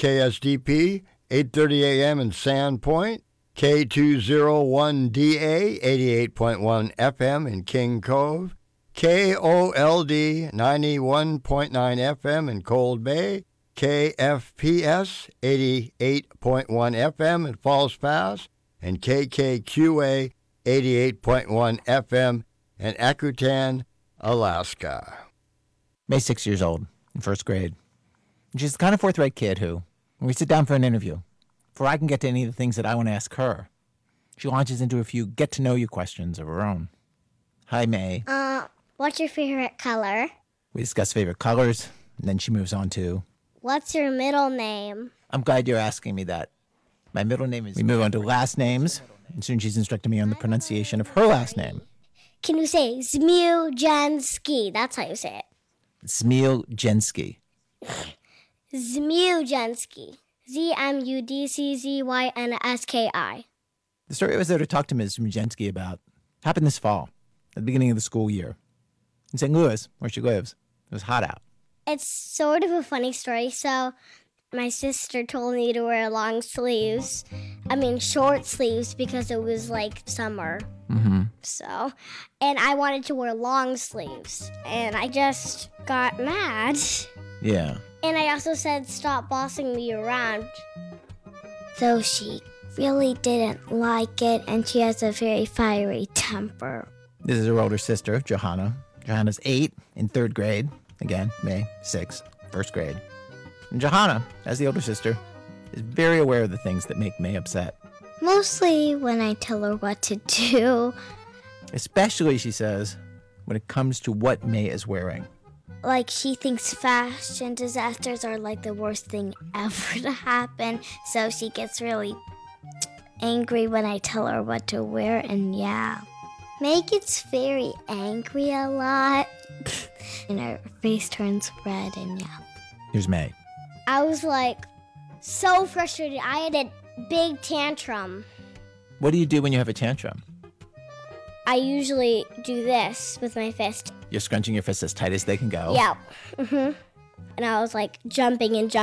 KSDP, 8:30 a.m. in Sandpoint, K201DA, 88.1 FM in King Cove, KOLD, 91.9 FM in Cold Bay, KFPS, 88.1 FM in Falls Pass, and KKQA, 88.1 FM in Akutan, Alaska. May's 6 years old, in first grade. She's the kind of forthright kid who, when we sit down for an interview, before I can get to any of the things that I want to ask her, she launches into a few get-to-know-you questions of her own. Hi, May. What's your favorite color? We discuss favorite colors, and then she moves on to... What's your middle name? I'm glad you're asking me that. My middle name is... We move on to last names, and soon she's instructing me on the pronunciation of her last name. Can you say Zmieljanski? That's how you say it. Zmieljanski. Zmieljanski. Zmudczynski. The story I was there to talk to Ms. Zmieljanski about happened this fall, at the beginning of the school year. In St. Louis, where she lives, it was hot out. It's sort of a funny story. So my sister told me to wear short sleeves because it was like summer. Mm-hmm. So, and I wanted to wear long sleeves. And I just got mad. Yeah. And I also said, stop bossing me around. So she really didn't like it, and she has a very fiery temper. This is her older sister, Johanna. Johanna's 8 in 3rd grade. Again, May, 6, 1st grade. And Johanna, as the older sister, is very aware of the things that make May upset. Mostly when I tell her what to do. Especially, she says, when it comes to what May is wearing. Like, she thinks fashion disasters are like the worst thing ever to happen, so she gets really angry when I tell her what to wear, and yeah. May gets very angry a lot, and her face turns red, and yeah. Here's May. I was like so frustrated. I had a big tantrum. What do you do when you have a tantrum? I usually do this with my fist. You're scrunching your fists as tight as they can go. Yeah. Mm-hmm. And I was like jumping and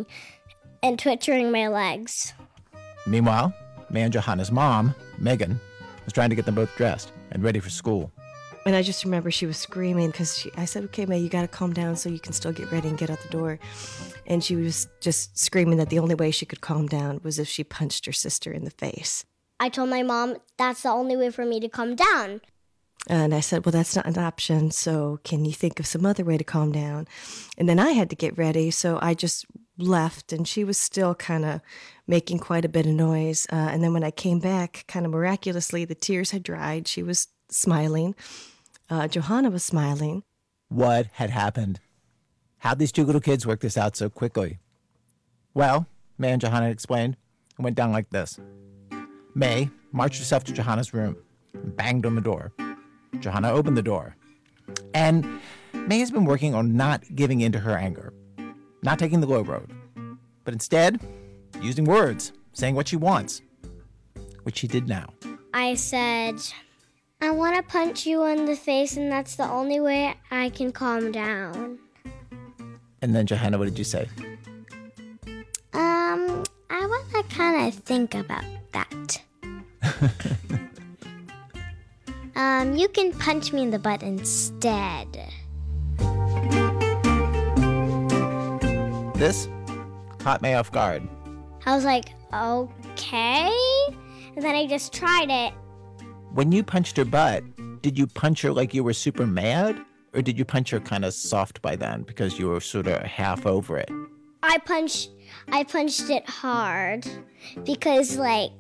twittering my legs. Meanwhile, May and Johanna's mom, Megan, was trying to get them both dressed and ready for school. And I just remember she was screaming because I said, okay, May, you got to calm down so you can still get ready and get out the door. And she was just screaming that the only way she could calm down was if she punched her sister in the face. I told my mom that's the only way for me to calm down. And I said, well, that's not an option, so can you think of some other way to calm down? And then I had to get ready, so I just left, and she was still kind of making quite a bit of noise. And then when I came back, kind of miraculously, the tears had dried. She was smiling. Johanna was smiling. What had happened? How'd these two little kids work this out so quickly? Well, May and Johanna explained, it went down like this. May marched herself to Johanna's room and banged on the door. Johanna opened the door. And May has been working on not giving in to her anger, not taking the low road, but instead using words, saying what she wants, which she did now. I said, I want to punch you in the face, and that's the only way I can calm down. And then, Johanna, what did you say? I want to kind of think about that. You can punch me in the butt instead. This caught May off guard. I was like, okay. And then I just tried it. When you punched her butt, did you punch her like you were super mad? Or did you punch her kind of soft by then because you were sort of half over it? I punched it hard because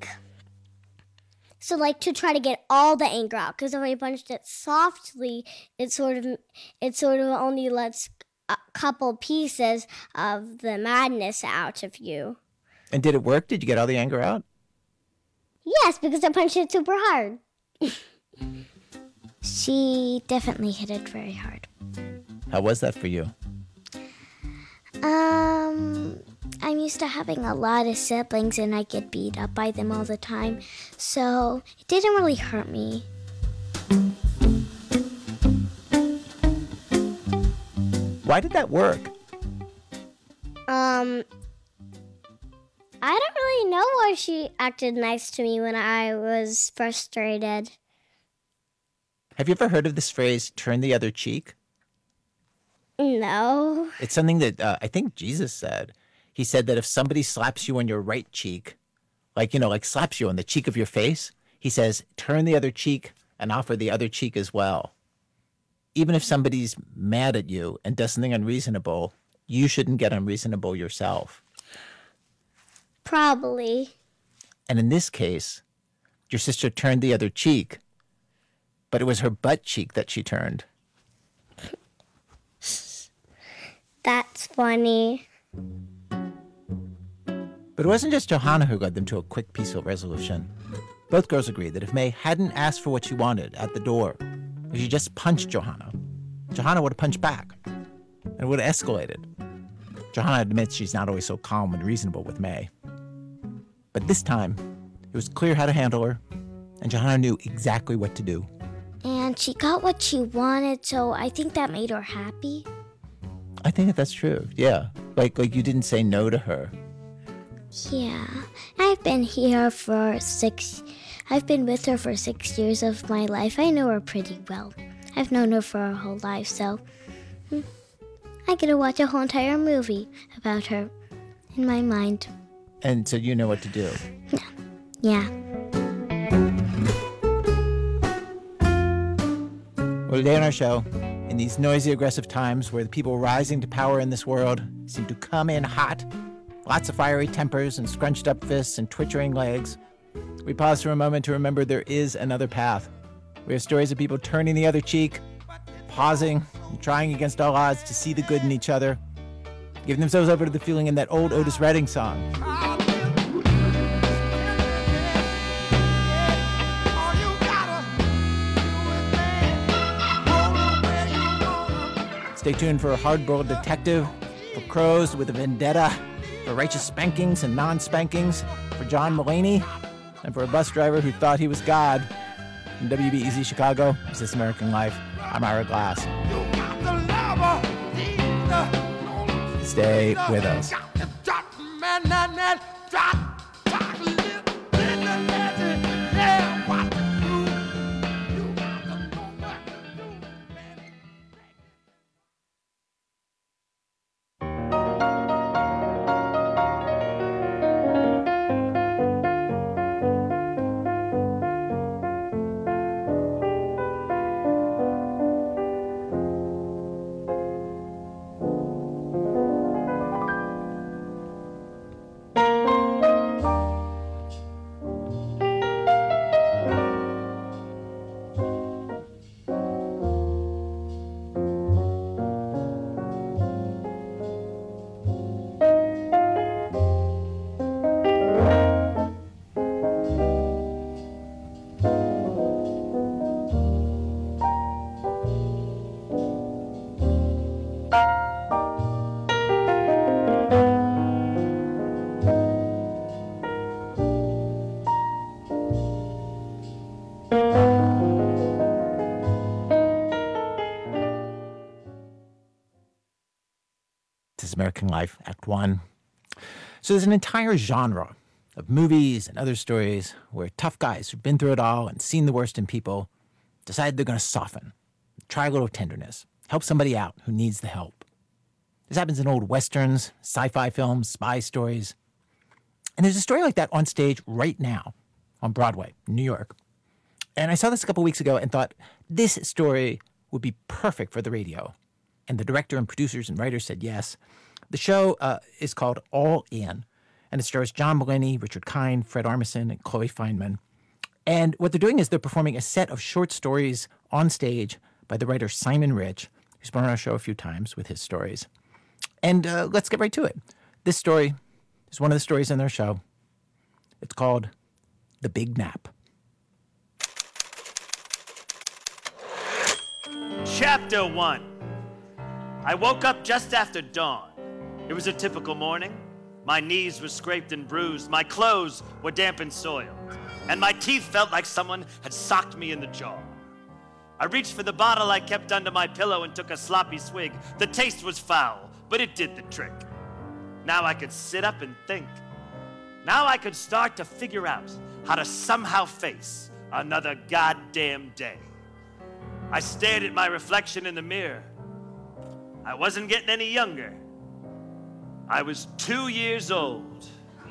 to try to get all the anger out. Because if I punched it softly, it sort of only lets a couple pieces of the madness out of you. And did it work? Did you get all the anger out? Yes, because I punched it super hard. She definitely hit it very hard. How was that for you? I'm used to having a lot of siblings and I get beat up by them all the time, so it didn't really hurt me. Why did that work? I don't really know why she acted nice to me when I was frustrated. Have you ever heard of this phrase, turn the other cheek? No. It's something that I think Jesus said. He said that if somebody slaps you on your right cheek, like slaps you on the cheek of your face, he says, turn the other cheek and offer the other cheek as well. Even if somebody's mad at you and does something unreasonable, you shouldn't get unreasonable yourself. Probably. And in this case, your sister turned the other cheek, but it was her butt cheek that she turned. That's funny. But it wasn't just Johanna who led them to a quick, peaceful resolution. Both girls agreed that if May hadn't asked for what she wanted at the door, if she just punched Johanna, Johanna would have punched back, and it would have escalated. Johanna admits she's not always so calm and reasonable with May. But this time, it was clear how to handle her, and Johanna knew exactly what to do. And she got what she wanted, so I think that made her happy. I think that that's true, yeah. Like you didn't say no to her. Yeah. I've been with her for 6 years of my life. I know her pretty well. I've known her for her whole life, so I get to watch a whole entire movie about her in my mind. And so you know what to do. Yeah. Well, today on our show, in these noisy, aggressive times where the people rising to power in this world seem to come in hot, lots of fiery tempers and scrunched up fists and twitching legs, we pause for a moment to remember there is another path. We have stories of people turning the other cheek, pausing, and trying against all odds to see the good in each other, giving themselves over to the feeling in that old Otis Redding song. Stay tuned for a hard-boiled detective, for crows with a vendetta, for righteous spankings and non-spankings, for John Mulaney, and for a bus driver who thought he was God. From WBEZ Chicago, it's This American Life. I'm Ira Glass. Stay with us. This American Life, Act 1. So there's an entire genre of movies and other stories where tough guys who've been through it all and seen the worst in people decide they're going to soften, try a little tenderness, help somebody out who needs the help. This happens in old westerns, sci-fi films, spy stories. And there's a story like that on stage right now on Broadway, in New York. And I saw this a couple weeks ago and thought this story would be perfect for the radio. And the director and producers and writers said yes. The show is called All In, and it stars John Mulaney, Richard Kind, Fred Armisen, and Chloe Fineman. And what they're doing is they're performing a set of short stories on stage by the writer Simon Rich, who's been on our show a few times with his stories. And let's get right to it. This story is one of the stories in their show. It's called The Big Nap. Chapter 1. I woke up just after dawn. It was a typical morning. My knees were scraped and bruised, my clothes were damp and soiled, and my teeth felt like someone had socked me in the jaw. I reached for the bottle I kept under my pillow and took a sloppy swig. The taste was foul, but it did the trick. Now I could sit up and think. Now I could start to figure out how to somehow face another goddamn day. I stared at my reflection in the mirror. I wasn't getting any younger. I was 2 years old.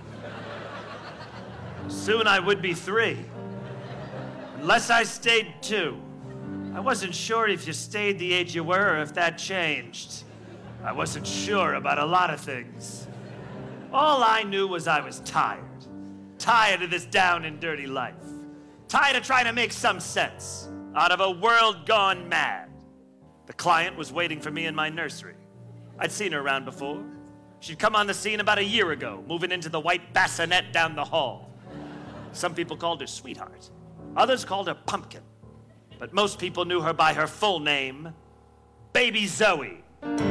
Soon I would be 3. Unless I stayed 2. I wasn't sure if you stayed the age you were or if that changed. I wasn't sure about a lot of things. All I knew was I was tired. Tired of this down and dirty life. Tired of trying to make some sense out of a world gone mad. The client was waiting for me in my nursery. I'd seen her around before. She'd come on the scene about a year ago, moving into the white bassinet down the hall. Some people called her Sweetheart. Others called her Pumpkin. But most people knew her by her full name, Baby Zoe.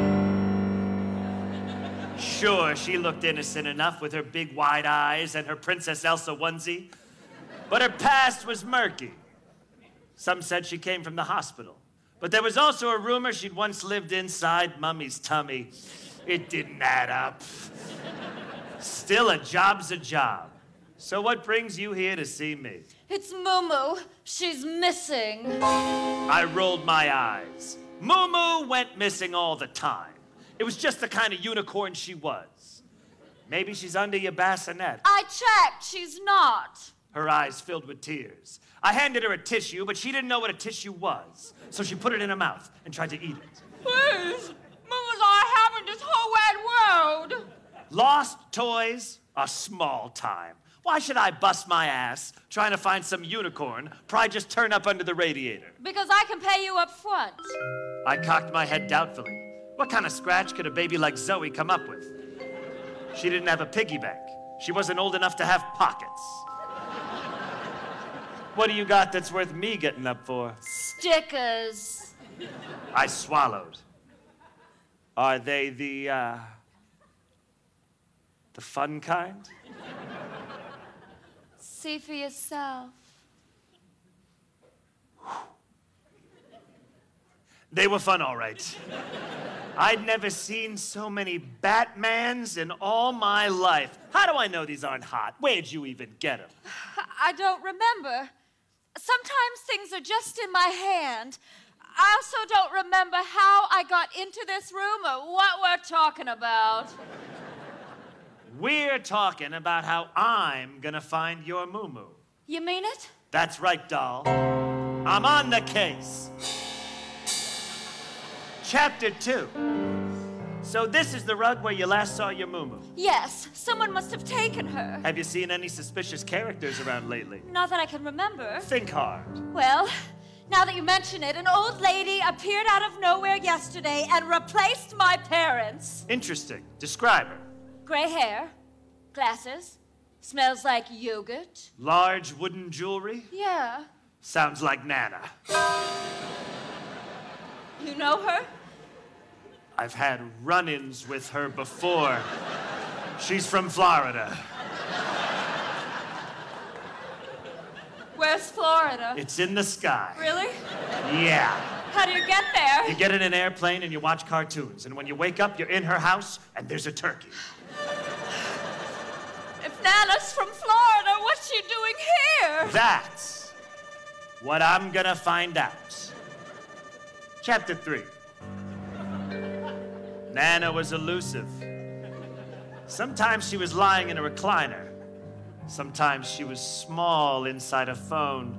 Sure, she looked innocent enough with her big wide eyes and her Princess Elsa onesie, but her past was murky. Some said she came from the hospital, but there was also a rumor she'd once lived inside Mummy's tummy. It didn't add up. Still, a job's a job. So what brings you here to see me? It's Mumu. She's missing. I rolled my eyes. Mumu went missing all the time. It was just the kind of unicorn she was. Maybe she's under your bassinet. I checked. She's not. Her eyes filled with tears. I handed her a tissue, but she didn't know what a tissue was. So she put it in her mouth and tried to eat it. Please. Mumu's all I have in this whole wide world. Lost toys are small time. Why should I bust my ass trying to find some unicorn, probably just turn up under the radiator? Because I can pay you up front. I cocked my head doubtfully. What kind of scratch could a baby like Zoe come up with? She didn't have a piggy bank. She wasn't old enough to have pockets. What do you got that's worth me getting up for? Stickers. I swallowed. Are they the fun kind? See for yourself. They were fun, all right. I'd never seen so many Batmans in all my life. How do I know these aren't hot? Where'd you even get them? I don't remember. Sometimes things are just in my hand. I also don't remember how I got into this room or what we're talking about. We're talking about how I'm gonna find your Mumu. You mean it? That's right, doll. I'm on the case. Chapter 2. So this is the rug where you last saw your Mumu. Yes, someone must have taken her. Have you seen any suspicious characters around lately? Not that I can remember. Think hard. Well, now that you mention it, an old lady appeared out of nowhere yesterday and replaced my parents. Interesting. Describe her. Gray hair, glasses, smells like yogurt. Large wooden jewelry? Yeah. Sounds like Nana. You know her? I've had run-ins with her before. She's from Florida. Where's Florida? It's in the sky. Really? Yeah. How do you get there? You get in an airplane and you watch cartoons, and when you wake up, you're in her house and there's a turkey. If Nana's from Florida, what's she doing here? That's what I'm gonna find out. Chapter 3. Nana was elusive. Sometimes she was lying in a recliner. Sometimes she was small inside a phone.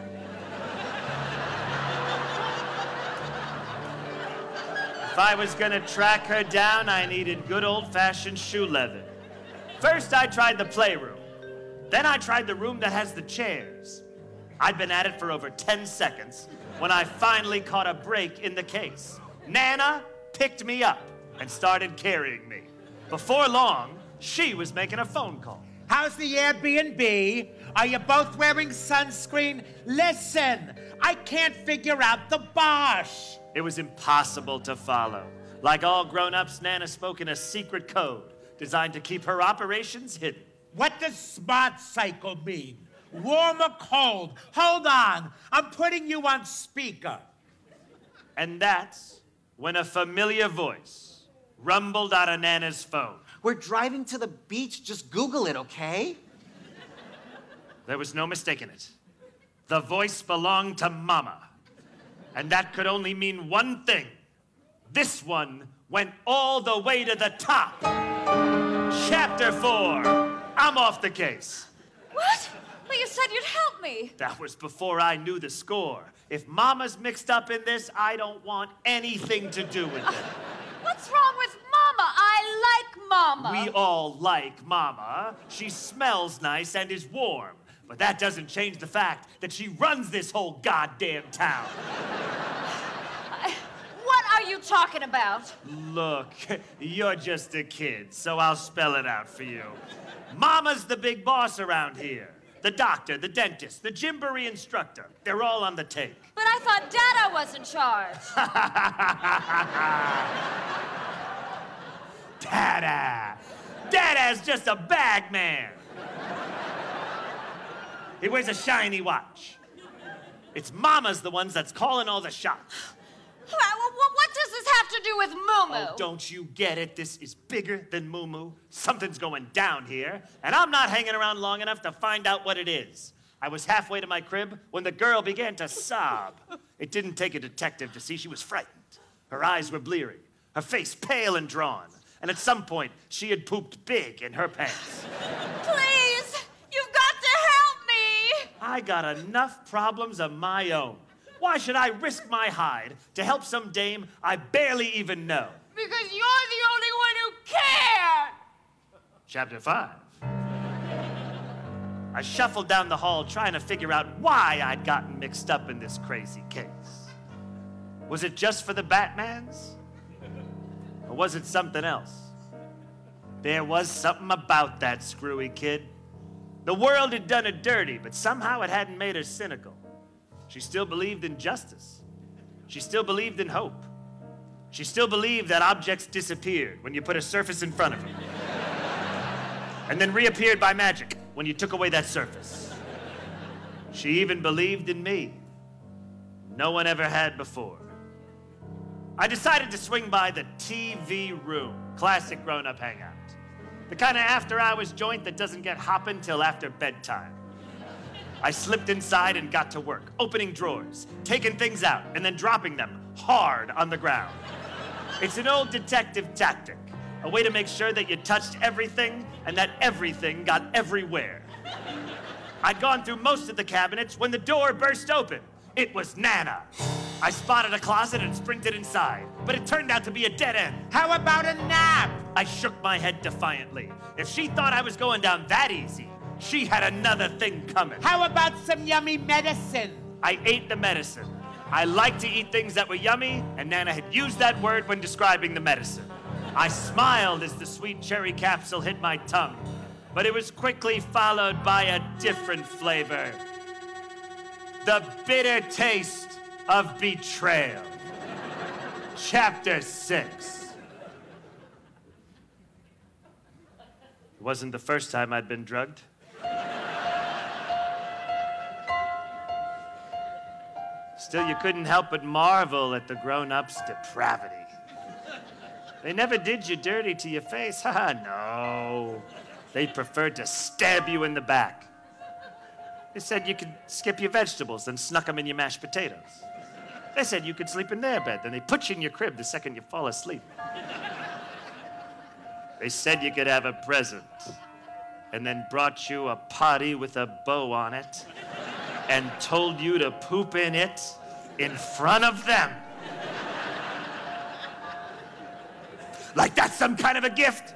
If I was gonna track her down, I needed good old-fashioned shoe leather. First, I tried the playroom. Then I tried the room that has the chairs. I'd been at it for over 10 seconds when I finally caught a break in the case. Nana picked me up and started carrying me. Before long, she was making a phone call. How's the Airbnb? Are you both wearing sunscreen? Listen, I can't figure out the Bosch. It was impossible to follow. Like all grown-ups, Nana spoke in a secret code designed to keep her operations hidden. What does smart cycle mean? Warm or cold? Hold on, I'm putting you on speaker. And that's when a familiar voice rumbled out of Nana's phone. We're driving to the beach. Just Google it, okay? There was no mistaking it. The voice belonged to Mama. And that could only mean one thing. This one went all the way to the top. Chapter 4. I'm off the case. What? But you said you'd help me. That was before I knew the score. If Mama's mixed up in this, I don't want anything to do with it. What's wrong with Mama? I like Mama. We all like Mama. She smells nice and is warm. But that doesn't change the fact that she runs this whole goddamn town. What are you talking about? Look, you're just a kid, so I'll spell it out for you. Mama's the big boss around here. The doctor, the dentist, the gymboree instructor. They're all on the take. But I thought Dada was in charge. Dada! Dada's just a bag man. He wears a shiny watch. It's Mama's the ones that's calling all the shots. What does this have to do with Moo-Moo? Oh, don't you get it? This is bigger than Moo-Moo. Something's going down here, and I'm not hanging around long enough to find out what it is. I was halfway to my crib when the girl began to sob. It didn't take a detective to see she was frightened. Her eyes were bleary, her face pale and drawn, and at some point, she had pooped big in her pants. Please, you've got to help me. I got enough problems of my own. Why should I risk my hide to help some dame I barely even know? Because you're the only one who cares. Chapter 5. I shuffled down the hall trying to figure out why I'd gotten mixed up in this crazy case. Was it just for the Batmans? Or was it something else? There was something about that screwy kid. The world had done her dirty, but somehow it hadn't made her cynical. She still believed in justice. She still believed in hope. She still believed that objects disappeared when you put a surface in front of them. And then reappeared by magic when you took away that surface. She even believed in me. No one ever had before. I decided to swing by the TV room, classic grown-up hangout. The kind of after-hours joint that doesn't get hopping till after bedtime. I slipped inside and got to work, opening drawers, taking things out, and then dropping them hard on the ground. It's an old detective tactic, a way to make sure that you touched everything and that everything got everywhere. I'd gone through most of the cabinets when the door burst open. It was Nana. I spotted a closet and sprinted inside, but it turned out to be a dead end. How about a nap? I shook my head defiantly. If she thought I was going down that easy, she had another thing coming. How about some yummy medicine? I ate the medicine. I like to eat things that were yummy, and Nana had used that word when describing the medicine. I smiled as the sweet cherry capsule hit my tongue, but it was quickly followed by a different flavor. The bitter taste of betrayal. Chapter 6. It wasn't the first time I'd been drugged. Still, you couldn't help but marvel at the grown-ups' depravity. They never did you dirty to your face. No. They preferred to stab you in the back. They said you could skip your vegetables, then snuck them in your mashed potatoes. They said you could sleep in their bed, then they put you in your crib the second you fall asleep. They said you could have a present, and then brought you a potty with a bow on it, and told you to poop in it in front of them. Like that's some kind of a gift.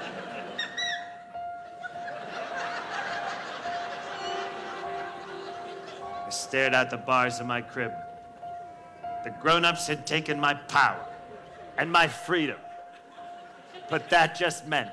I stared out the bars of my crib. The grown-ups had taken my power and my freedom. But that just meant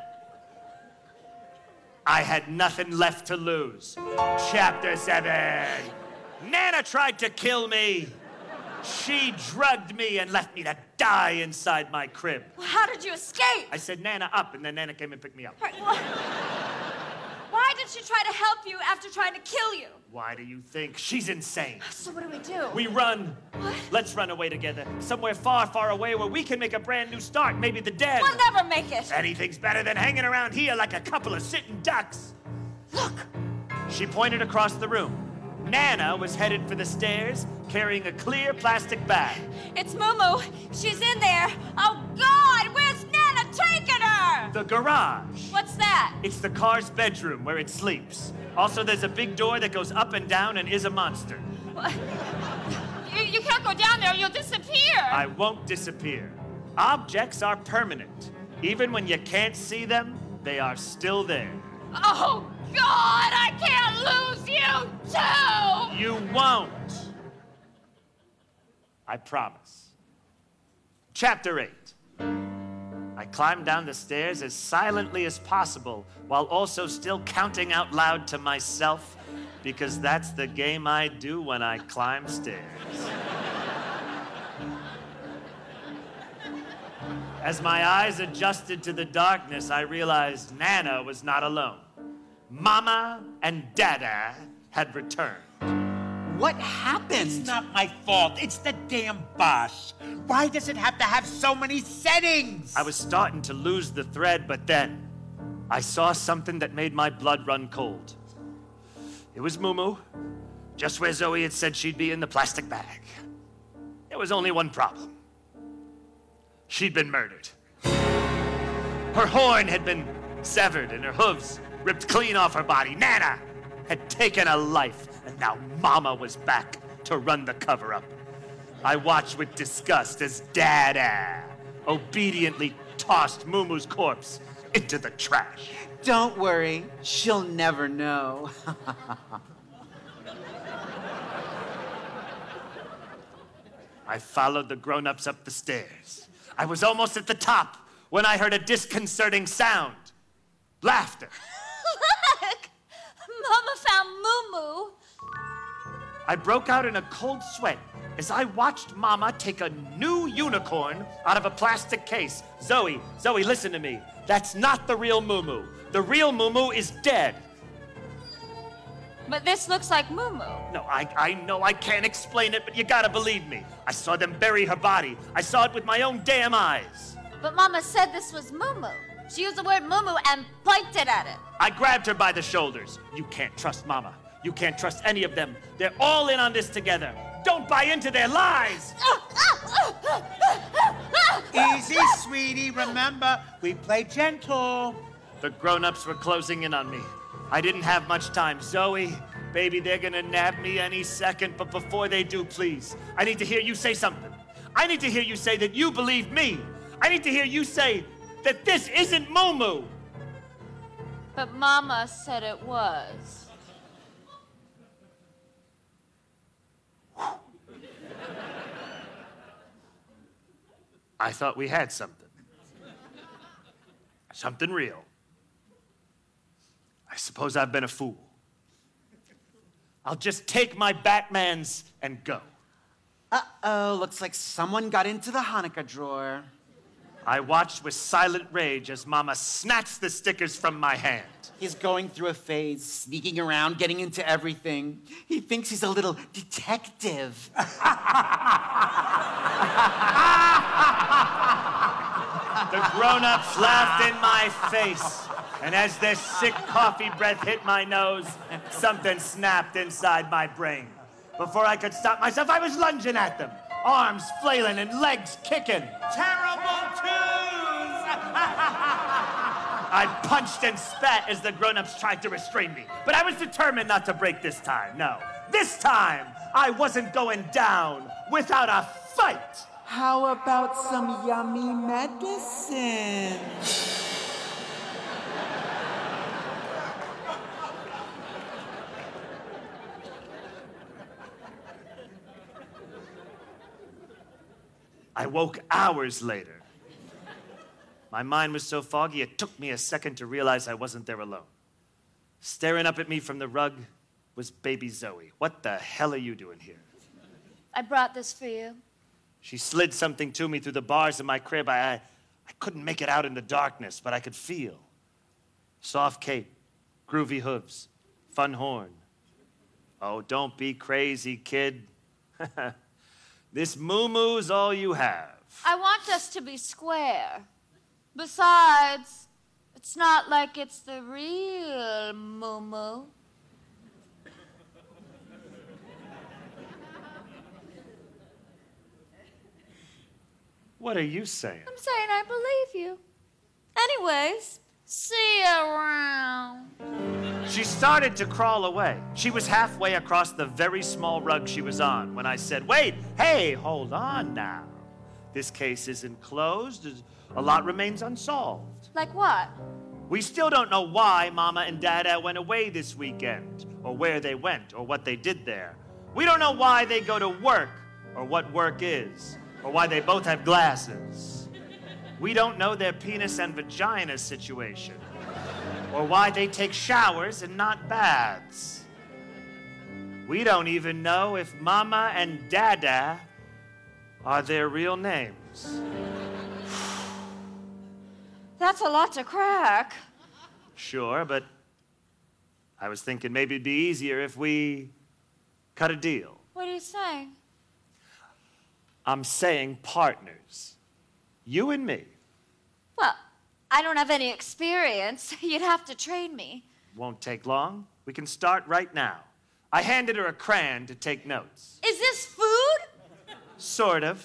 I had nothing left to lose. Chapter 7. Nana tried to kill me. She drugged me and left me to die inside my crib. Well, how did you escape? I said, Nana, up, and then Nana came and picked me up. Why did she try to help you after trying to kill you? Why do you think? She's insane. So what do? We run. What? Let's run away together. Somewhere far, far away where we can make a brand new start. Maybe the den. We'll never make it. Anything's better than hanging around here like a couple of sitting ducks. Look. She pointed across the room. Nana was headed for the stairs, carrying a clear plastic bag. It's Mumu. She's in there. Oh, God! Where's Nana taking her? The garage. What's that? It's the car's bedroom where it sleeps. Also, there's a big door that goes up and down and is a monster. What? You can't go down there. You'll disappear. I won't disappear. Objects are permanent. Even when you can't see them, they are still there. Oh, God! I can't lose you, too! You won't. I promise. Chapter 8. I climbed down the stairs as silently as possible while also still counting out loud to myself, because that's the game I do when I climb stairs. As my eyes adjusted to the darkness, I realized Nana was not alone. Mama and Dada had returned. What happened? It's not my fault. It's the damn bus. Why does it have to have so many settings? I was starting to lose the thread, but then I saw something that made my blood run cold. It was Mumu, just where Zoe had said she'd be in the plastic bag. There was only one problem. She'd been murdered. Her horn had been severed and her hooves ripped clean off her body. Nana had taken a life, and now Mama was back to run the cover-up. I watched with disgust as Dada obediently tossed Mumu's corpse into the trash. Don't worry, she'll never know. I followed the grown-ups up the stairs. I was almost at the top when I heard a disconcerting sound. Laughter. Look! Mama found Mumu. I broke out in a cold sweat as I watched Mama take a new unicorn out of a plastic case. Zoe, listen to me. That's not the real Mumu. The real Mumu is dead. But this looks like Mumu. No, I know I can't explain it, but you gotta believe me. I saw them bury her body. I saw it with my own damn eyes. But Mama said this was Mumu. She used the word Mumu and pointed at it. I grabbed her by the shoulders. You can't trust Mama. You can't trust any of them. They're all in on this together. Don't buy into their lies. Easy, sweetie. Remember, we play gentle. The grown-ups were closing in on me. I didn't have much time. Zoe, baby, they're gonna nab me any second, but before they do, please, I need to hear you say something. I need to hear you say that you believe me. I need to hear you say that this isn't Mumu. But Mama said it was. I thought we had something. Something real. I suppose I've been a fool. I'll just take my Batmans and go. Uh-oh, looks like someone got into the Hanukkah drawer. I watched with silent rage as Mama snatched the stickers from my hand. He's going through a phase, sneaking around, getting into everything. He thinks he's a little detective. The grown-ups laughed in my face, and as their sick coffee breath hit my nose, something snapped inside my brain. Before I could stop myself, I was lunging at them, arms flailing and legs kicking. Terrible twos! I punched and spat as the grown-ups tried to restrain me, but I was determined not to break this time. No, this time I wasn't going down without a fight. How about some yummy medicine? I woke hours later. My mind was so foggy, it took me a second to realize I wasn't there alone. Staring up at me from the rug was baby Zoe. What the hell are you doing here? I brought this for you. She slid something to me through the bars of my crib. I couldn't make it out in the darkness, but I could feel. Soft cape, groovy hooves, fun horn. Oh, don't be crazy, kid. This moo-moo's all you have. I want us to be square. Besides, it's not like it's the real moo-moo. What are you saying? I'm saying I believe you. Anyways, see you around. She started to crawl away. She was halfway across the very small rug she was on when I said, wait, hey, hold on now. This case isn't closed. A lot remains unsolved. Like what? We still don't know why Mama and Dada went away this weekend, or where they went, or what they did there. We don't know why they go to work, or what work is, or why they both have glasses. We don't know their penis and vagina situation, or why they take showers and not baths. We don't even know if Mama and Dada are their real names. That's a lot to crack. Sure, but I was thinking maybe it'd be easier if we cut a deal. What are you saying? I'm saying partners. You and me. Well, I don't have any experience. You'd have to train me. Won't take long. We can start right now. I handed her a crayon to take notes. Is this food? Sort of.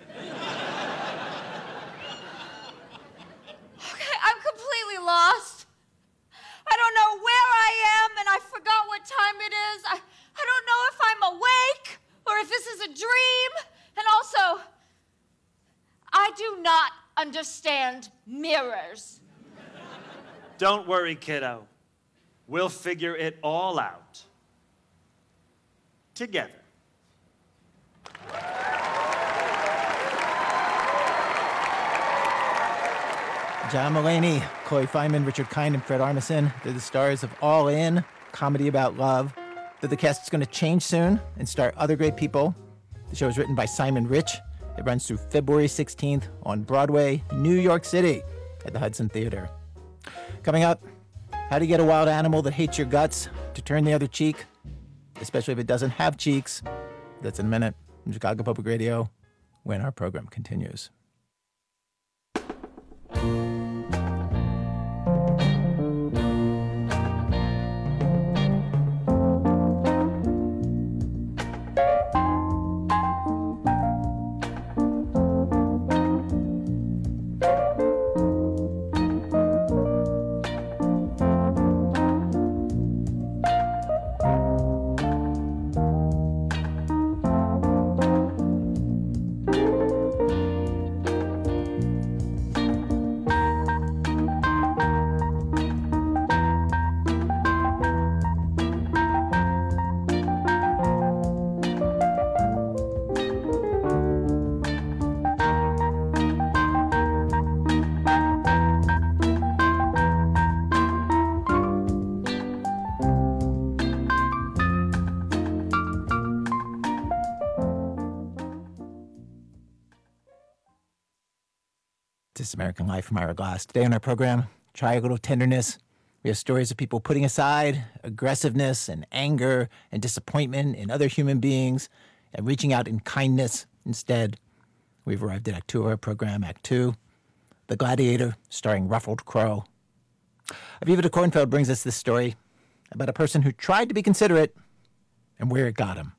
Okay, I'm completely lost. I don't know where I am, and I forgot what time it is. I don't know if I'm awake or if this is a dream. And also, I do not understand mirrors. Don't worry, kiddo. We'll figure it all out. Together. John Mulaney, Chloe Fineman, Richard Kind, and Fred Armisen. They're the stars of All In, comedy about love. The cast is going to change soon and star other great people. The show is written by Simon Rich. It runs through February 16th on Broadway, New York City, at the Hudson Theater. Coming up, how to get a wild animal that hates your guts to turn the other cheek, especially if it doesn't have cheeks. That's in a minute from Chicago Public Radio when our program continues. This American Life from Ira Glass. Today on our program, try a little tenderness. We have stories of people putting aside aggressiveness and anger and disappointment in other human beings and reaching out in kindness instead. We've arrived at Act 2 of our program, Act 2, The Gladiator, starring Ruffled Crow. Aviva de Kornfeld brings us this story about a person who tried to be considerate and where it got him.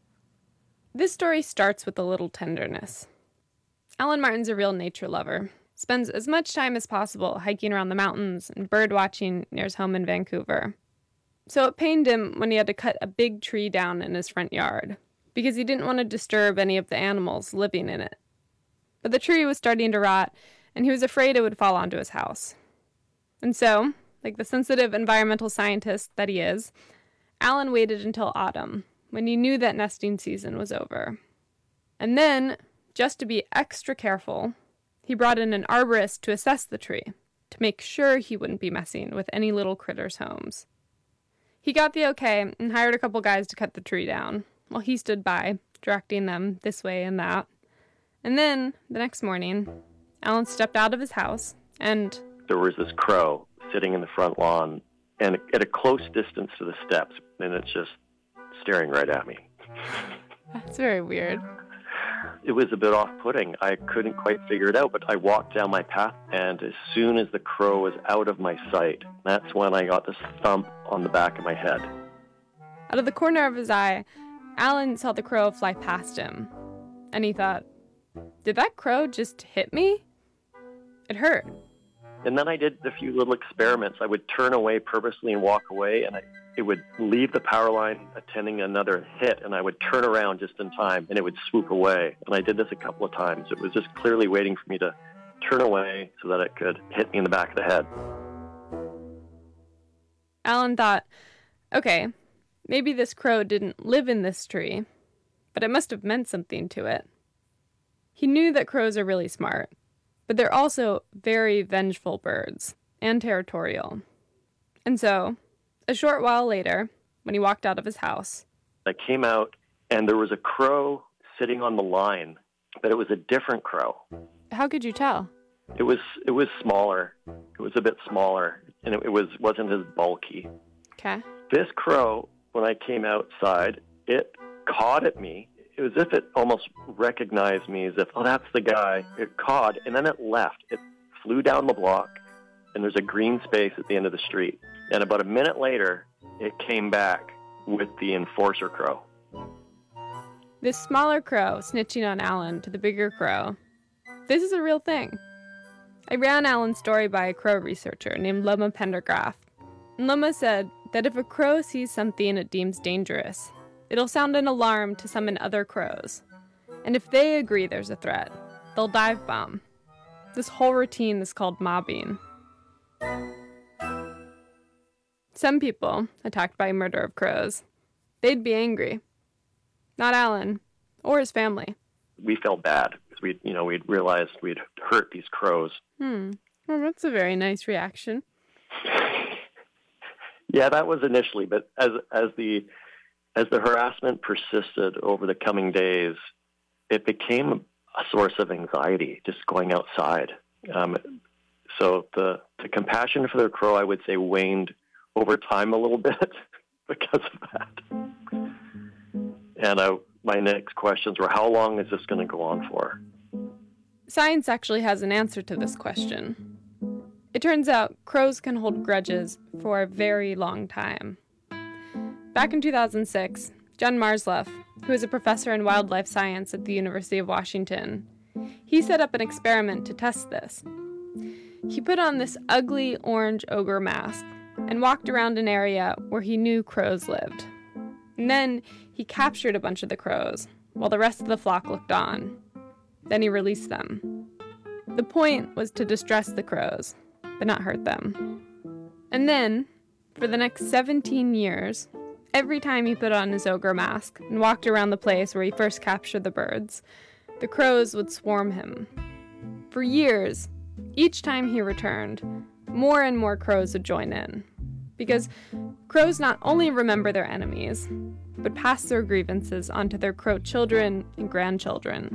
This story starts with a little tenderness. Alan Martin's a real nature lover. Spends as much time as possible hiking around the mountains and bird watching near his home in Vancouver. So it pained him when he had to cut a big tree down in his front yard, because he didn't want to disturb any of the animals living in it. But the tree was starting to rot, and he was afraid it would fall onto his house. And so, like the sensitive environmental scientist that he is, Alan waited until autumn, when he knew that nesting season was over. And then, just to be extra careful, he brought in an arborist to assess the tree, to make sure he wouldn't be messing with any little critters' homes. He got the okay and hired a couple guys to cut the tree down, while he stood by, directing them this way and that. And then, the next morning, Alan stepped out of his house, and there was this crow sitting in the front lawn, and at a close distance to the steps, and it's just staring right at me. That's very weird. It was a bit off-putting. I couldn't quite figure it out, but I walked down my path, and as soon as the crow was out of my sight, that's when I got this thump on the back of my head. Out of the corner of his eye, Alan saw the crow fly past him, and he thought, did that crow just hit me? It hurt. And then I did a few little experiments. I would turn away purposely and walk away, and it would leave the power line attending another hit, and I would turn around just in time, and it would swoop away. And I did this a couple of times. It was just clearly waiting for me to turn away so that it could hit me in the back of the head. Alan thought, okay, maybe this crow didn't live in this tree, but it must have meant something to it. He knew that crows are really smart, but they're also very vengeful birds and territorial. And so, a short while later, when he walked out of his house, I came out, and there was a crow sitting on the line, but it was a different crow. How could you tell? It was smaller. It was a bit smaller, and it wasn't as bulky. Okay. This crow, when I came outside, it cawed at me. It was as if it almost recognized me, as if, oh, that's the guy. It cawed, and then it left. It flew down the block, and there's a green space at the end of the street. And about a minute later, it came back with the enforcer crow. This smaller crow snitching on Alan to the bigger crow. This is a real thing. I ran Alan's story by a crow researcher named Loma Pendergraft. And Loma said that if a crow sees something it deems dangerous, it'll sound an alarm to summon other crows. And if they agree there's a threat, they'll dive bomb. This whole routine is called mobbing. Some people, attacked by a murder of crows, they'd be angry. Not Alan, or his family. We felt bad because we'd realized we'd hurt these crows. Well, that's a very nice reaction. Yeah, that was initially, but as the harassment persisted over the coming days, it became a source of anxiety just going outside. So the compassion for the crow, I would say, waned over time a little bit because of that. And my next questions were, how long is this going to go on for? Science actually has an answer to this question. It turns out crows can hold grudges for a very long time. Back in 2006, John Marsleff, who is a professor in wildlife science at the University of Washington, he set up an experiment to test this. He put on this ugly orange ogre mask and walked around an area where he knew crows lived. And then he captured a bunch of the crows while the rest of the flock looked on. Then he released them. The point was to distress the crows, but not hurt them. And then, for the next 17 years, every time he put on his ogre mask and walked around the place where he first captured the birds, the crows would swarm him. For years, each time he returned, more and more crows would join in. Because crows not only remember their enemies, but pass their grievances onto their crow children and grandchildren.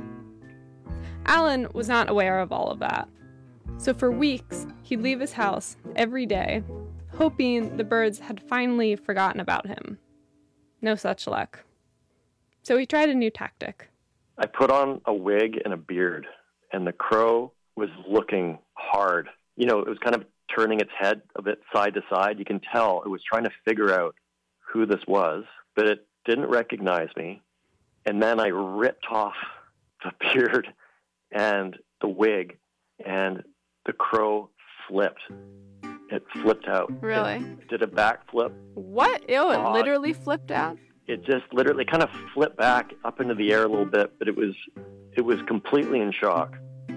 Alan was not aware of all of that. So for weeks, he'd leave his house every day, hoping the birds had finally forgotten about him. No such luck. So he tried a new tactic. I put on a wig and a beard, and the crow was looking hard. It was kind of turning its head a bit side to side. You can tell it was trying to figure out who this was, but it didn't recognize me. And then I ripped off the beard and the wig, and the crow flipped. It flipped out. Really? It did a backflip. What? Ew, it literally flipped out? It just literally kind of flipped back up into the air a little bit, but it was completely in shock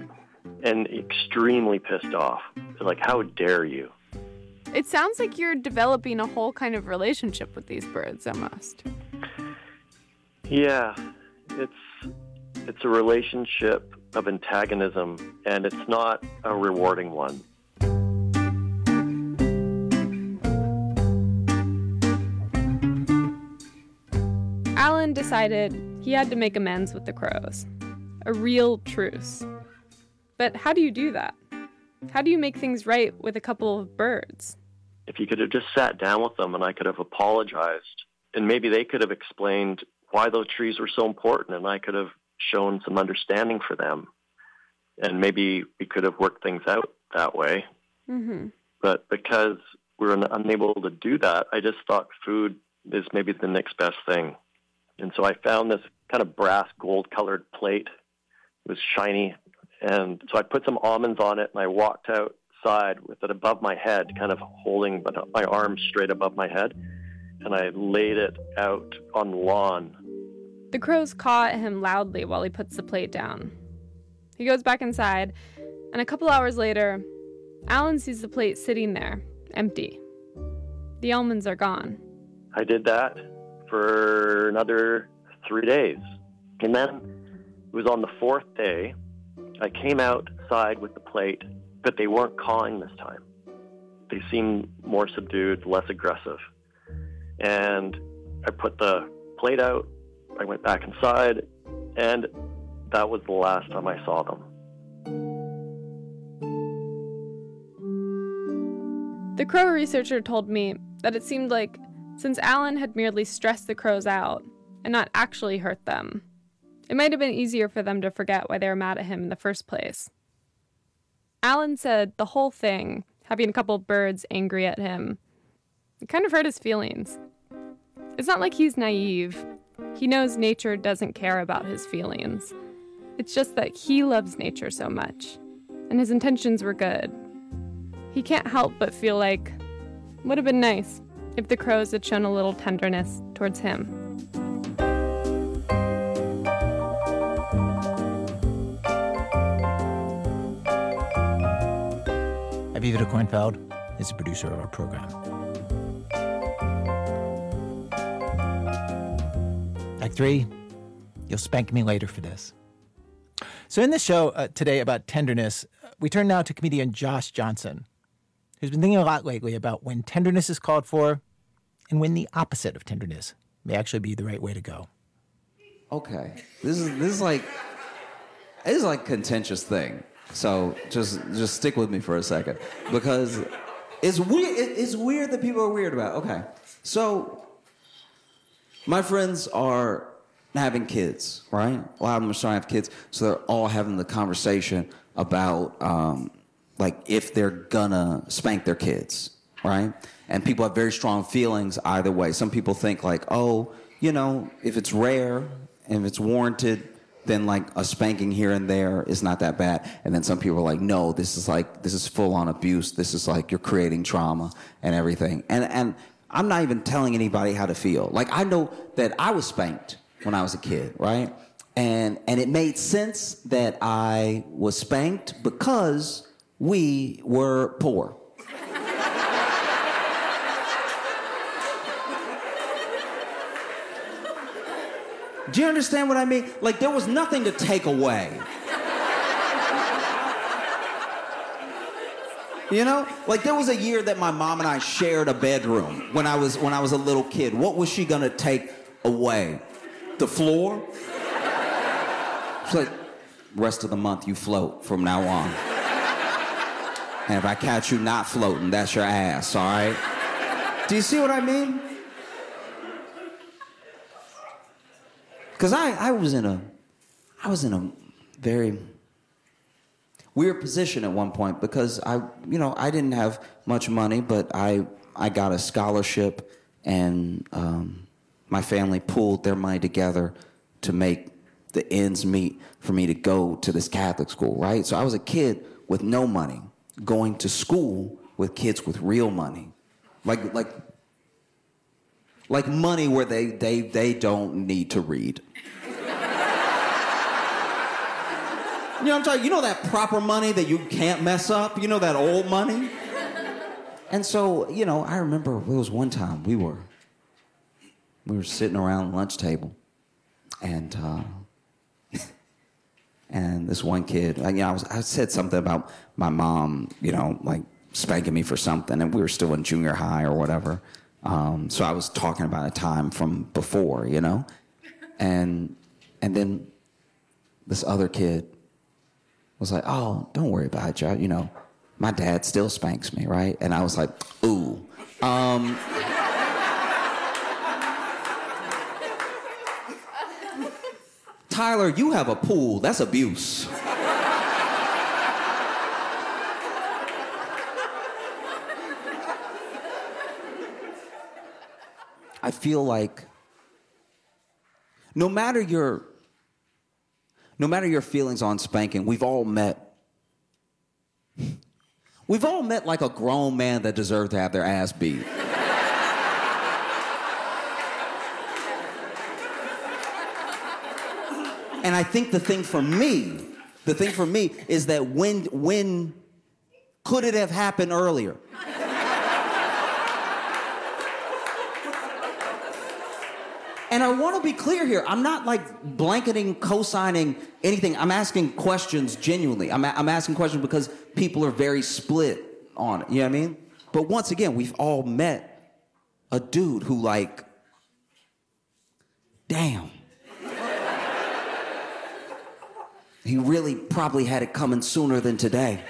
and extremely pissed off. Like, how dare you? It sounds like you're developing a whole kind of relationship with these birds, almost. Yeah, it's a relationship of antagonism, and it's not a rewarding one. Alan decided he had to make amends with the crows. A real truce. But how do you do that? How do you make things right with a couple of birds? if you could have just sat down with them and I could have apologized, and maybe they could have explained why those trees were so important, and I could have shown some understanding for them. And maybe we could have worked things out that way. Mm-hmm. But because we were unable to do that, I just thought food is maybe the next best thing. And so I found this kind of brass gold-colored plate. It was shiny. And so I put some almonds on it, and I walked outside with it above my head, kind of holding my arms straight above my head. And I laid it out on the lawn. The crows caw at him loudly while he puts the plate down. He goes back inside, and a couple hours later, Alan sees the plate sitting there, empty. The almonds are gone. I did that for another 3 days. And then it was on the fourth day, I came outside with the plate, but they weren't cawing this time. They seemed more subdued, less aggressive. And I put the plate out, I went back inside, and that was the last time I saw them. The crow researcher told me that it seemed like since Alan had merely stressed the crows out and not actually hurt them, it might have been easier for them to forget why they were mad at him in the first place. Alan said the whole thing, having a couple birds angry at him, it kind of hurt his feelings. It's not like he's naive. He knows nature doesn't care about his feelings. It's just that he loves nature so much, and his intentions were good. He can't help but feel like it would have been nice if the crows had shown a little tenderness towards him. Aviva Kornfeld is the producer of our program. Act 3, you'll spank me later for this. So in this show today about tenderness, we turn now to comedian Josh Johnson, who's been thinking a lot lately about when tenderness is called for and when the opposite of tenderness may actually be the right way to go. Okay, this is like a contentious thing. So just stick with me for a second, because it's weird. It's weird that people are weird about it. Okay, so my friends are having kids, right? A lot of them are starting to have kids, so they're all having the conversation about like if they're gonna spank their kids, right? And people have very strong feelings either way. Some people think like, oh, you know, if it's rare and if it's warranted, then like a spanking here and there is not that bad. And then some people are like, no, this is full on abuse. This is like you're creating trauma and everything. And I'm not even telling anybody how to feel. Like I know that I was spanked when I was a kid, right? And it made sense that I was spanked because we were poor. Do you understand what I mean? Like, there was nothing to take away. You know? Like, there was a year that my mom and I shared a bedroom when I was a little kid. What was she gonna take away? The floor? She's like, rest of the month you float from now on. And if I catch you not floating, that's your ass, all right? Do you see what I mean? Because I was in a very weird position at one point because I didn't have much money, but I got a scholarship, and my family pooled their money together to make the ends meet for me to go to this Catholic school, right? So I was a kid with no money going to school with kids with real money, like money where they don't need to read. You know what I'm talking? You know that proper money that you can't mess up? You know that old money? And so, you know, I remember it was one time we were sitting around the lunch table, and this one kid, I said something about my mom, you know, like spanking me for something, and we were still in junior high or whatever. So I was talking about a time from before, you know, and then this other kid was like, oh, don't worry about it, Joe. You know, my dad still spanks me, right? And I was like, ooh, Tyler, you have a pool. That's abuse. I feel like no matter your feelings on spanking, we've all met like a grown man that deserved to have their ass beat. And I think the thing for me is that when could it have happened earlier? And I want to be clear here. I'm not like blanketing, co-signing anything. I'm asking questions genuinely. I'm asking questions because people are very split on it. You know what I mean? But once again, we've all met a dude who like, damn. He really probably had it coming sooner than today.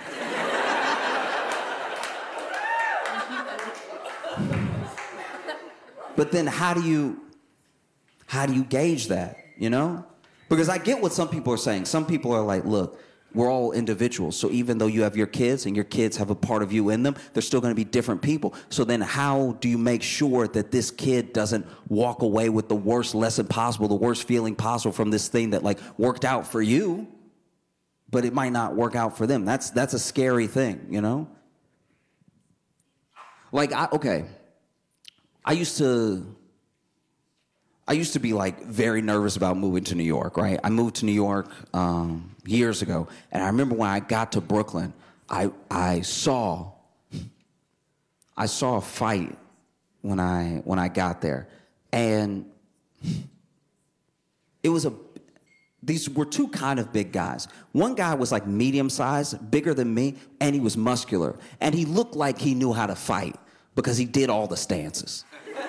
But then how do you gauge that, you know? Because I get what some people are saying. Some people are like, look, we're all individuals. So even though you have your kids and your kids have a part of you in them, they're still going to be different people. So then how do you make sure that this kid doesn't walk away with the worst lesson possible, the worst feeling possible from this thing that like worked out for you, but it might not work out for them? That's a scary thing, you know? Like, I used to be like very nervous about moving to New York, right? I moved to New York years ago, and I remember when I got to Brooklyn, I saw a fight when I got there, and these were two kind of big guys. One guy was like medium sized, bigger than me, and he was muscular, and he looked like he knew how to fight because he did all the stances.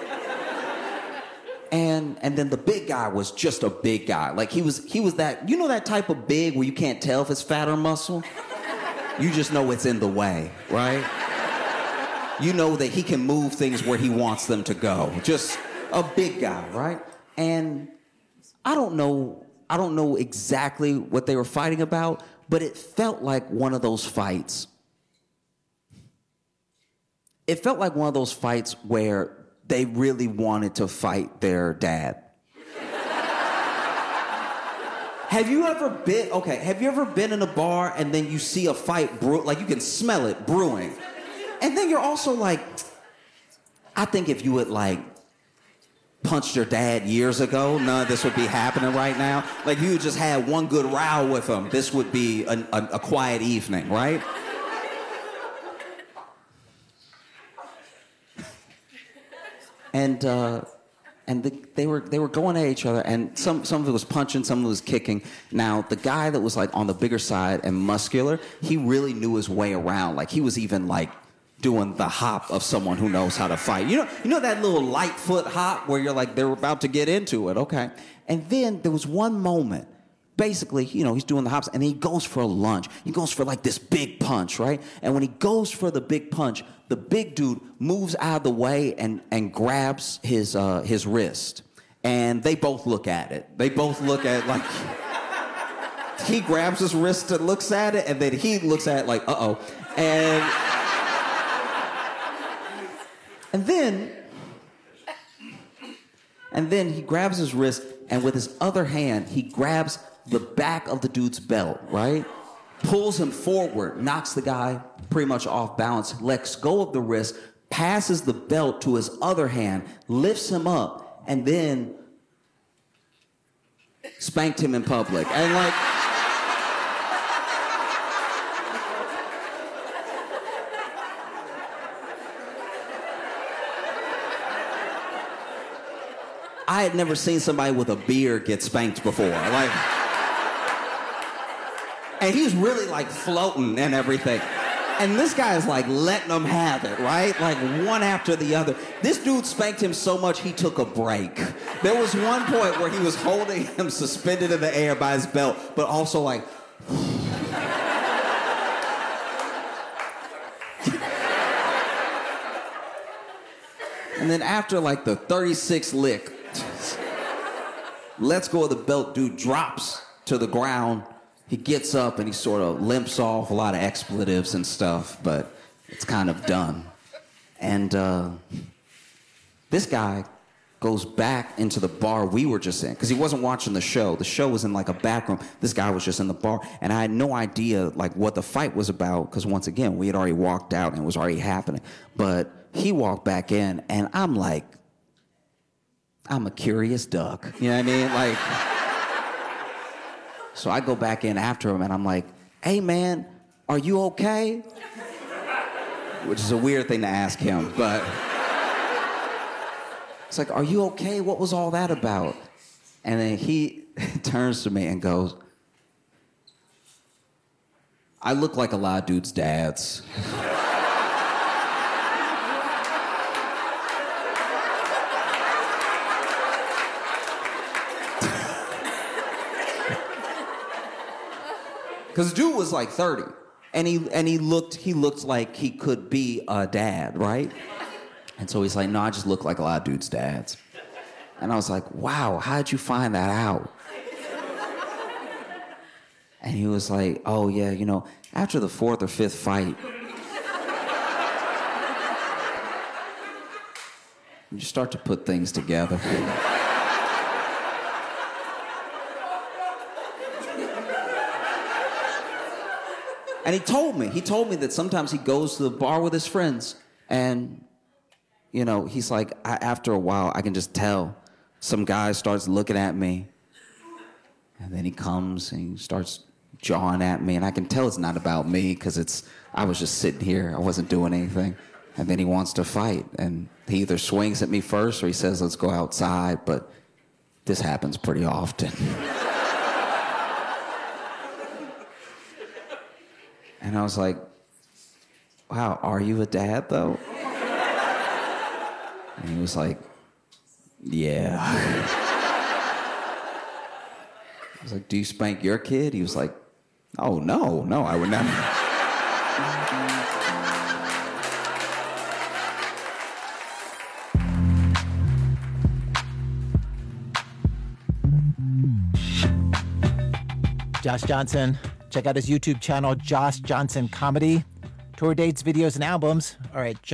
And then the big guy was just a big guy. Like he was that, you know, that type of big where you can't tell if it's fat or muscle? You just know it's in the way, right? You know that he can move things where he wants them to go. Just a big guy, right? And I don't know exactly what they were fighting about, but it felt like one of those fights. It felt like one of those fights where they really wanted to fight their dad. Have you ever been in a bar and then you see a fight like you can smell it brewing? And then you're also like, I think if you had like punched your dad years ago, none of this would be happening right now. Like if you just had one good row with him, this would be a quiet evening, right? They were going at each other, and some of it was punching, some of it was kicking. Now, the guy that was like on the bigger side and muscular, he really knew his way around. Like he was even like doing the hop of someone who knows how to fight. You know that little light foot hop where you're like, they're about to get into it, okay? And then there was one moment, basically, you know, he's doing the hops, and he goes for a lunge. He goes for like this big punch, right? And when he goes for the big punch, the big dude moves out of the way and grabs his wrist. And they both look at it. They both look at like, he grabs his wrist and looks at it, and then he looks at it like, uh-oh. And then he grabs his wrist, and with his other hand, he grabs the back of the dude's belt, right? Pulls him forward, knocks the guy pretty much off balance, lets go of the wrist, passes the belt to his other hand, lifts him up, and then spanked him in public. And like, I had never seen somebody with a beard get spanked before. Like, and he's really like floating and everything. And this guy is like letting them have it, right? Like one after the other. This dude spanked him so much he took a break. There was one point where he was holding him suspended in the air by his belt, but also like, And then after like the 36th lick, lets go of the belt, dude drops to the ground. He gets up and he sort of limps off, a lot of expletives and stuff, but it's kind of done. And this guy goes back into the bar we were just in, because he wasn't watching the show. The show was in like a back room. This guy was just in the bar, and I had no idea like what the fight was about, because once again, we had already walked out and it was already happening. But he walked back in, and I'm like, I'm a curious duck. You know what I mean? Like, so I go back in after him, and I'm like, hey, man, are you okay? Which is a weird thing to ask him, but it's like, are you okay? What was all that about? And then he turns to me and goes, I look like a lot of dudes' dads. Because dude was like 30, and he looked like he could be a dad, right? And so he's like, no, I just look like a lot of dudes' dads. And I was like, wow, how'd you find that out? And he was like, oh yeah, you know, after the 4th or 5th fight, you start to put things together. And he told me that sometimes he goes to the bar with his friends, and, you know, he's like, after a while, I can just tell some guy starts looking at me, and then he comes and he starts jawing at me, and I can tell it's not about me, because I was just sitting here, I wasn't doing anything, and then he wants to fight, and he either swings at me first or he says, let's go outside, but this happens pretty often. And I was like, wow, are you a dad, though? And he was like, yeah. I was like, do you spank your kid? He was like, oh, no, I would never. Josh Johnson. Check out his YouTube channel, Josh Johnson Comedy. Tour dates, videos, and albums are at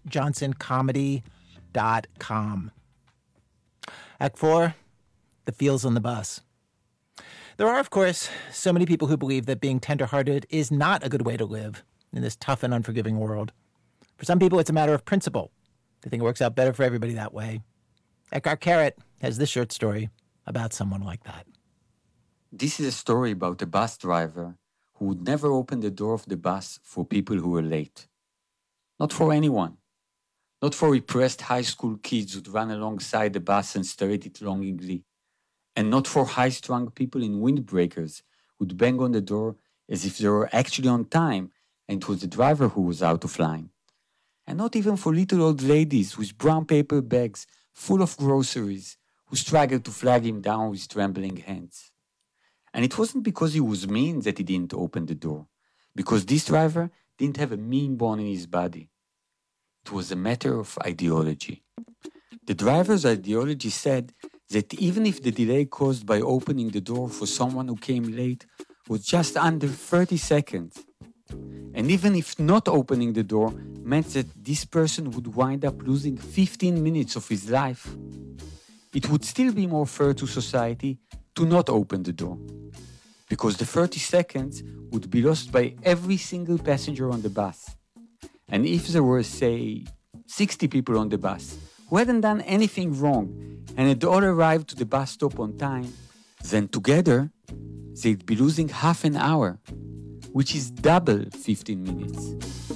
joshjohnsоncomedy.com. Act 4, the feels on the bus. There are, of course, so many people who believe that being tenderhearted is not a good way to live in this tough and unforgiving world. For some people, it's a matter of principle. They think it works out better for everybody that way. Eckhart Carrot has this short story about someone like that. This is a story about a bus driver who would never open the door of the bus for people who were late. Not for anyone. Not for repressed high school kids who'd run alongside the bus and stare at it longingly. And not for high-strung people in windbreakers who'd bang on the door as if they were actually on time and it was the driver who was out of line. And not even for little old ladies with brown paper bags full of groceries who struggled to flag him down with trembling hands. And it wasn't because he was mean that he didn't open the door, because this driver didn't have a mean bone in his body. It was a matter of ideology. The driver's ideology said that even if the delay caused by opening the door for someone who came late was just under 30 seconds, and even if not opening the door meant that this person would wind up losing 15 minutes of his life, it would still be more fair to society to not open the door. Because the 30 seconds would be lost by every single passenger on the bus. And if there were, say, 60 people on the bus who hadn't done anything wrong and had all arrived to the bus stop on time, then together they'd be losing half an hour, which is double 15 minutes.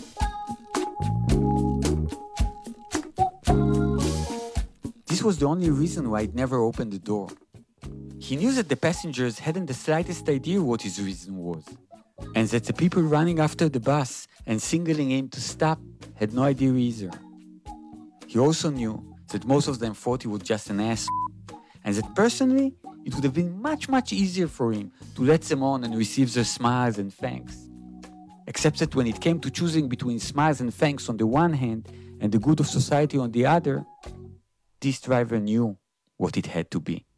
This was the only reason why I'd never opened the door. He knew that the passengers hadn't the slightest idea what his reason was, and that the people running after the bus and signaling him to stop had no idea either. He also knew that most of them thought he was just an ass, and that personally, it would have been much, much easier for him to let them on and receive their smiles and thanks. Except that when it came to choosing between smiles and thanks on the one hand and the good of society on the other, this driver knew what it had to be.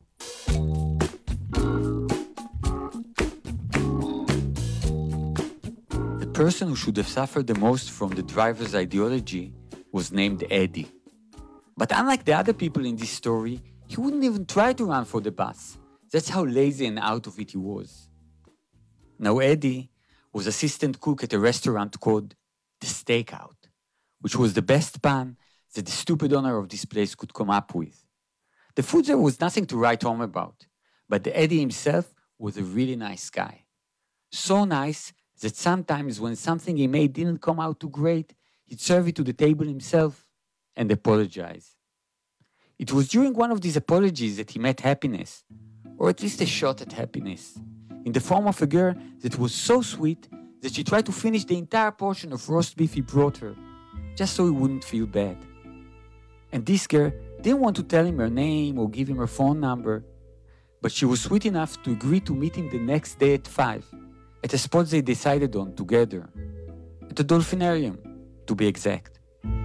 The person who should have suffered the most from the driver's ideology was named Eddie. But unlike the other people in this story, he wouldn't even try to run for the bus. That's how lazy and out of it he was. Now Eddie was assistant cook at a restaurant called The Stakeout, which was the best pun that the stupid owner of this place could come up with. The food there was nothing to write home about, but Eddie himself was a really nice guy. So nice that sometimes when something he made didn't come out too great, he'd serve it to the table himself and apologize. It was during one of these apologies that he met happiness, or at least a shot at happiness, in the form of a girl that was so sweet that she tried to finish the entire portion of roast beef he brought her, just so he wouldn't feel bad. And this girl didn't want to tell him her name or give him her phone number, but she was sweet enough to agree to meet him the next day at 5, at a spot they decided on together, at the Dolphinarium, to be exact.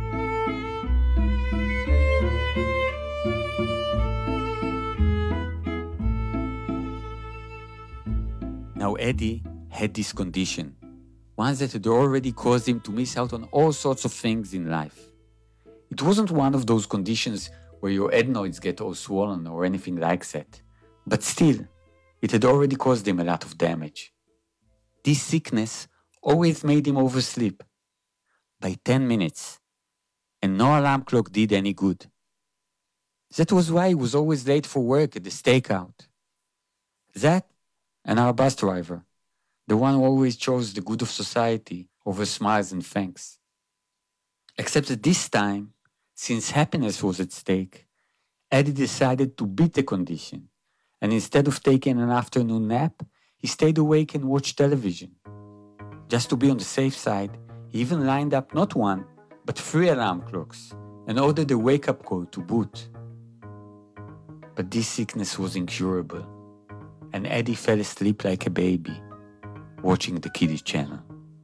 Now Eddie had this condition, one that had already caused him to miss out on all sorts of things in life. It wasn't one of those conditions where your adenoids get all swollen or anything like that, but still, it had already caused him a lot of damage. This sickness always made him oversleep by 10 minutes, and no alarm clock did any good. That was why he was always late for work at the Stakeout. That and our bus driver, the one who always chose the good of society over smiles and thanks. Except that this time, since happiness was at stake, Eddie decided to beat the condition, and instead of taking an afternoon nap, he stayed awake and watched television. Just to be on the safe side, he even lined up not 1, but 3 alarm clocks, and ordered a wake-up call to boot. But this sickness was incurable, and Eddie fell asleep like a baby, watching the kiddie channel.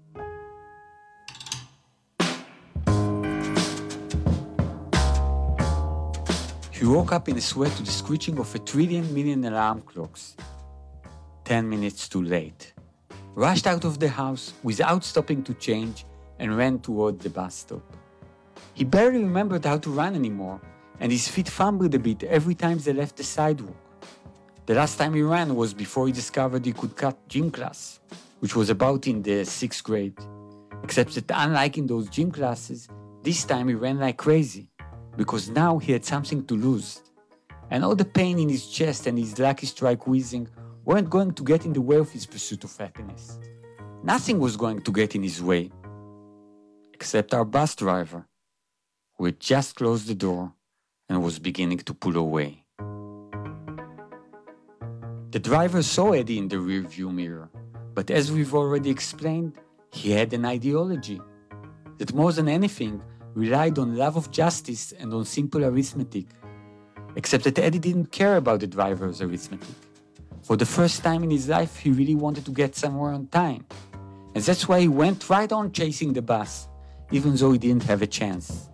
He woke up in a sweat to the screeching of 1 trillion million alarm clocks. 10 minutes too late. Rushed out of the house without stopping to change and ran toward the bus stop. He barely remembered how to run anymore, and his feet fumbled a bit every time they left the sidewalk. The last time he ran was before he discovered he could cut gym class, which was about in the 6th grade. Except that unlike in those gym classes, this time he ran like crazy, because now he had something to lose. And all the pain in his chest and his Lucky Strike wheezing weren't going to get in the way of his pursuit of happiness. Nothing was going to get in his way, except our bus driver, who had just closed the door and was beginning to pull away. The driver saw Eddie in the rear-view mirror, but as we've already explained, he had an ideology that more than anything relied on love of justice and on simple arithmetic. Except that Eddie didn't care about the driver's arithmetic. For the first time in his life, he really wanted to get somewhere on time. And that's why he went right on chasing the bus, even though he didn't have a chance.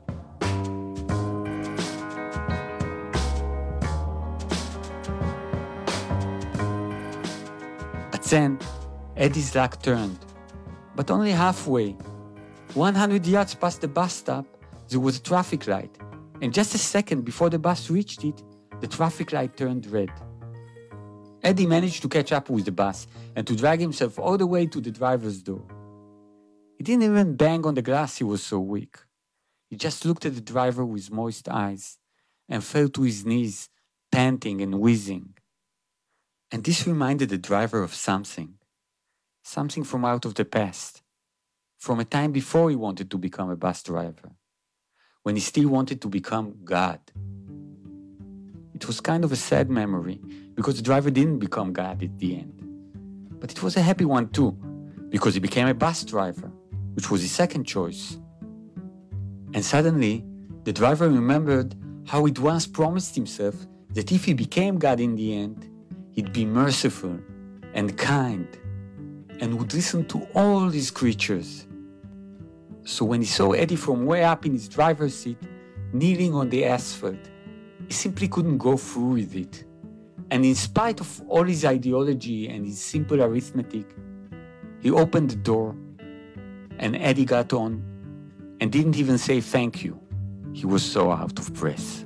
But then, Eddie's luck turned. But only halfway. 100 yards past the bus stop, there was a traffic light. And just a second before the bus reached it, the traffic light turned red. Eddie managed to catch up with the bus and to drag himself all the way to the driver's door. He didn't even bang on the glass, he was so weak. He just looked at the driver with moist eyes and fell to his knees, panting and wheezing. And this reminded the driver of something from out of the past, from a time before he wanted to become a bus driver, when he still wanted to become God. It was kind of a sad memory, because the driver didn't become God at the end. But it was a happy one too, because he became a bus driver, which was his second choice. And suddenly, the driver remembered how he'd once promised himself that if he became God in the end, he'd be merciful and kind and would listen to all his creatures. So when he saw Eddie from way up in his driver's seat, kneeling on the asphalt, he simply couldn't go through with it. And in spite of all his ideology and his simple arithmetic, he opened the door, and Eddie got on and didn't even say thank you. He was so out of breath.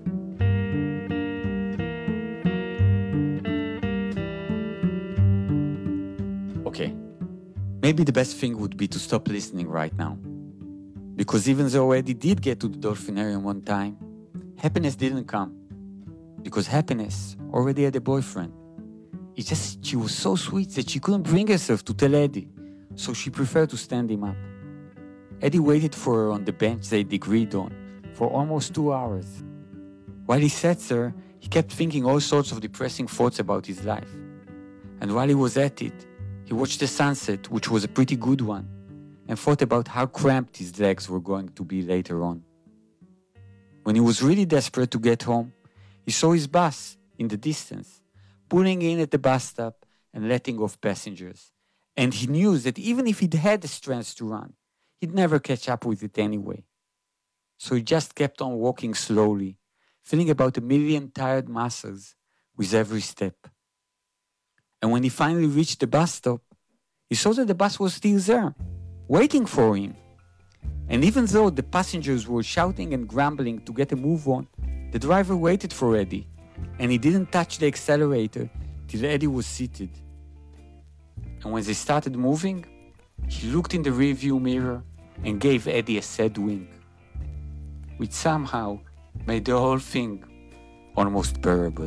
Okay, maybe the best thing would be to stop listening right now. Because even though Eddie did get to the dolphinarium one time, happiness didn't come. Because happiness already had a boyfriend. It's just she was so sweet that she couldn't bring herself to tell Eddie, so she preferred to stand him up. Eddie waited for her on the bench they'd agreed on for almost 2 hours. While he sat there, he kept thinking all sorts of depressing thoughts about his life. And while he was at it, he watched the sunset, which was a pretty good one, and thought about how cramped his legs were going to be later on. When he was really desperate to get home, he saw his bus in the distance, pulling in at the bus stop and letting off passengers. And he knew that even if he'd had the strength to run, he'd never catch up with it anyway. So he just kept on walking slowly, feeling about 1 million tired muscles with every step. And when he finally reached the bus stop, he saw that the bus was still there, waiting for him. And even though the passengers were shouting and grumbling to get a move on, the driver waited for Eddie, and he didn't touch the accelerator till Eddie was seated. And when they started moving, he looked in the rearview mirror and gave Eddie a sad wink, which somehow made the whole thing almost bearable.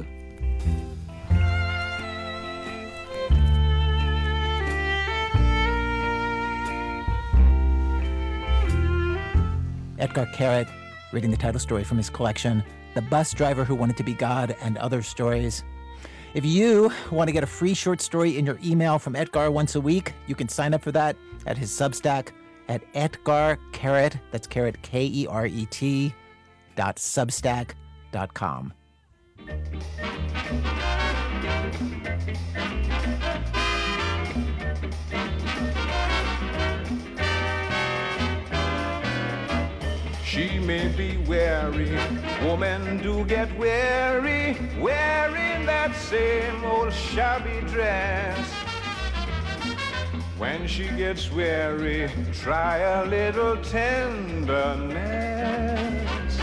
Etgar Keret, reading the title story from his collection, The Bus Driver Who Wanted to Be God and Other Stories. If you want to get a free short story in your email from Etgar once a week, you can sign up for that at his Substack at Etgar Keret, that's Keret, Keret, .substack.com. She may be weary, women do get weary, wearing that same old shabby dress. When she gets weary, try a little tenderness.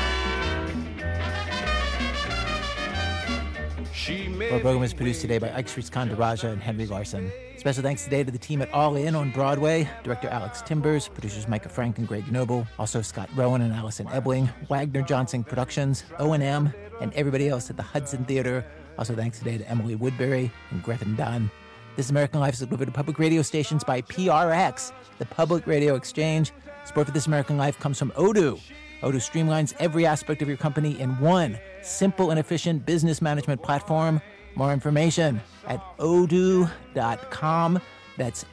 Our program was produced today by Ike Sriskandaraja and Henry Larson. Special thanks today to the team at All In on Broadway, director Alex Timbers, producers Micah Frank and Greg Noble, also Scott Rowan and Allison Ebling, Wagner Johnson Productions, O&M, and everybody else at the Hudson Theater. Also thanks today to Emily Woodbury and Griffin Dunn. This American Life is delivered to public radio stations by PRX, the Public Radio Exchange. Support for This American Life comes from Odoo. Odoo streamlines every aspect of your company in one simple and efficient business management platform. More information at odoo.com. That's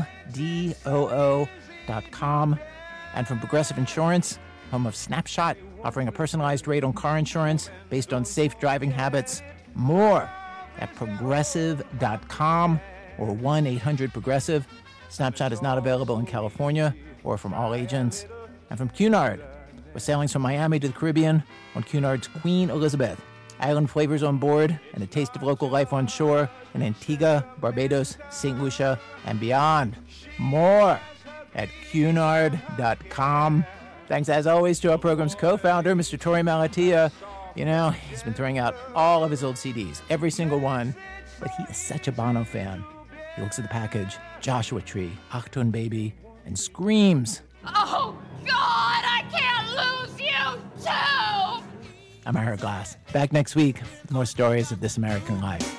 ODOO.com. And from Progressive Insurance, home of Snapshot, offering a personalized rate on car insurance based on safe driving habits. More at progressive.com or 1-800-PROGRESSIVE. Snapshot is not available in California or from all agents. And from Cunard, with sailings from Miami to the Caribbean on Cunard's Queen Elizabeth. Island flavors on board and a taste of local life on shore in Antigua, Barbados, St. Lucia, and beyond. More at cunard.com. Thanks, as always, to our program's co-founder, Mr. Torey Malatia. You know, he's been throwing out all of his old CDs, every single one, but he is such a Bono fan. He looks at the package, Joshua Tree, Achtung Baby, and screams. Oh, God, I can't lose you, too! I'm Ira Glass. Back next week with more stories of This American Life.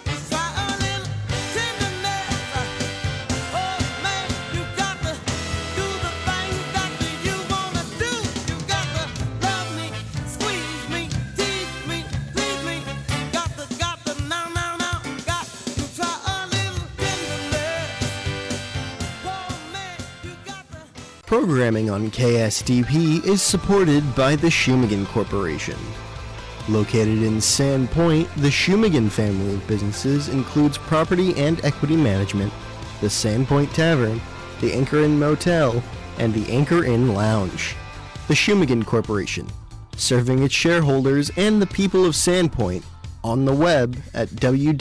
Programming on KSDP is supported by the Shumigan Corporation. Located in Sand Point, the Shumigan family of businesses includes property and equity management, the Sand Point Tavern, the Anchor Inn Motel, and the Anchor Inn Lounge. The Shumagen Corporation, serving its shareholders and the people of Sandpoint on the web at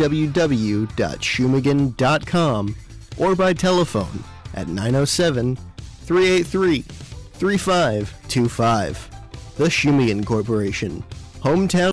www.shumagen.com or by telephone at 907-383-3525. The Shumagen Corporation, hometown